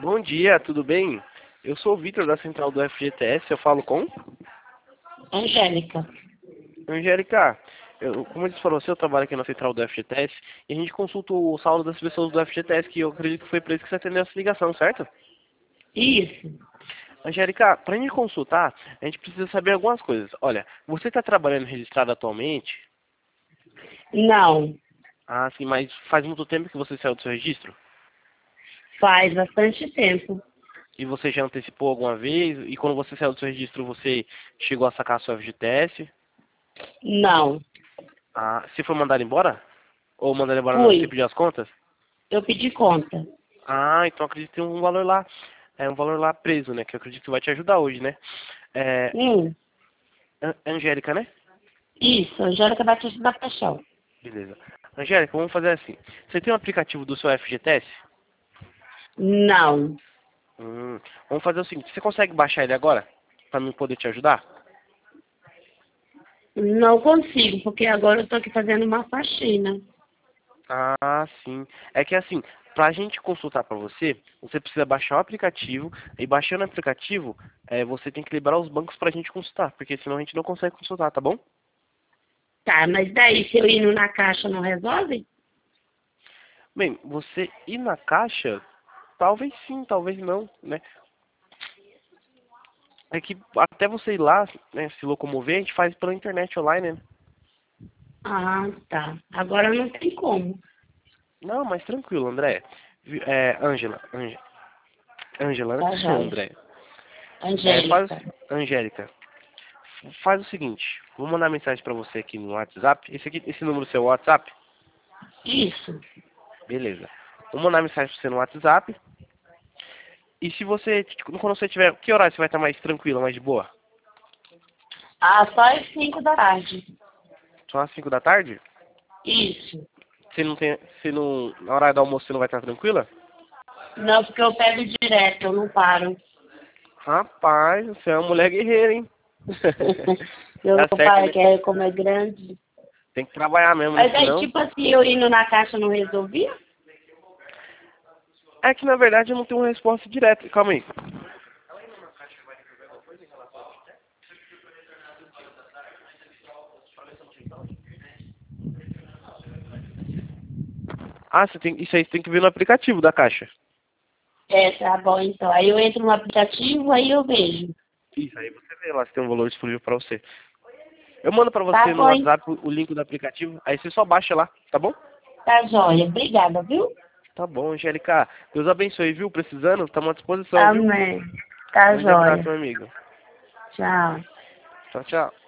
Bom dia, tudo bem? Eu sou o Vitor da central do FGTS, eu falo com Angélica. Angélica. Como eu disse para você, eu trabalho aqui na central do FGTS e a gente consulta o saldo das pessoas do FGTS, que eu acredito que foi para isso que você atendeu essa ligação, certo? Isso. Angélica, para a gente consultar, a gente precisa saber algumas coisas. Olha, você está trabalhando registrado atualmente? Não, Ah, sim, mas faz muito tempo que você saiu do seu registro? faz bastante tempo. E você já antecipou alguma vez? E quando você saiu do seu registro, você chegou a sacar a sua FGTS? Não, Ah, você foi mandado embora? Ou mandado embora não, você fui. pediu as contas? Eu pedi conta. Ah, então acredito que tem um valor lá. É um valor lá preso, né? Que eu acredito que vai te ajudar hoje, né? É, Hum, Angélica, né? isso, Angélica Batista da Paixão. Beleza. Angélica, vamos fazer assim. Você tem um aplicativo do seu FGTS? Não, Vamos fazer o seguinte. Você consegue baixar ele agora? Pra mim poder te ajudar? não consigo, porque agora eu tô aqui fazendo uma faxina. Ah, sim. É que assim, pra gente consultar pra você, você precisa baixar o aplicativo. E baixando o aplicativo, você tem que liberar os bancos pra gente consultar. Porque senão a gente não consegue consultar, tá bom? Tá, mas daí se eu ir na caixa não resolve? Bem, você ir na caixa, talvez sim, talvez não, né? É que até você ir lá, né, se locomover, a gente faz pela internet online, né? Ah, tá. Agora não tem como. Não, mas tranquilo, André. Ângela, Ângela, né? Tá joia. André. Faz, Angélica. Angélica, faz o seguinte, vou mandar mensagem pra você aqui no WhatsApp. Esse número é seu WhatsApp? Isso. Beleza. Vou mandar mensagem pra você no WhatsApp. E se você, quando você tiver, que horário você vai estar mais tranquila, mais de boa? Ah, só às 5 da tarde. Só às 5 da tarde? Isso. Você não, na hora do almoço você não vai estar tranquila? Não, porque eu pego direto, eu não paro. Rapaz, você é uma mulher guerreira, hein? Eu Tá não certo, paro, né? que é como é grande. Tem que trabalhar mesmo, né? Mas aí, Senão. tipo assim, eu indo na caixa não resolvia? É que na verdade eu não tenho uma resposta direta. Calma aí. Ah, isso aí você tem que ver no aplicativo da Caixa. É, tá bom, então. Aí eu entro no aplicativo, aí eu vejo. Isso aí você vê lá se tem um valor disponível pra você. Eu mando pra Tá você no bom, WhatsApp o link do aplicativo, aí você só baixa lá, tá bom? tá joia. Obrigada, viu? Tá bom, Angélica. Deus abençoe, viu? Precisando, estamos à disposição, viu? Amém. Tá Grande abraço, joia. meu amigo. Tchau. Tchau, tchau.